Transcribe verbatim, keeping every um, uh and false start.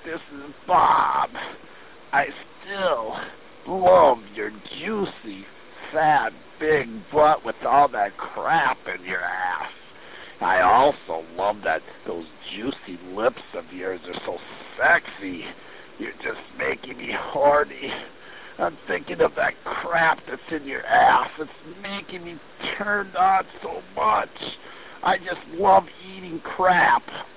this is Bob. I still love your juicy, fat, big butt with all that crap in your ass. I also love that those juicy lips of yours are so sexy. You're just making me horny. I'm thinking of that crap that's in your ass. It's making me turned on so much. I just love eating crap.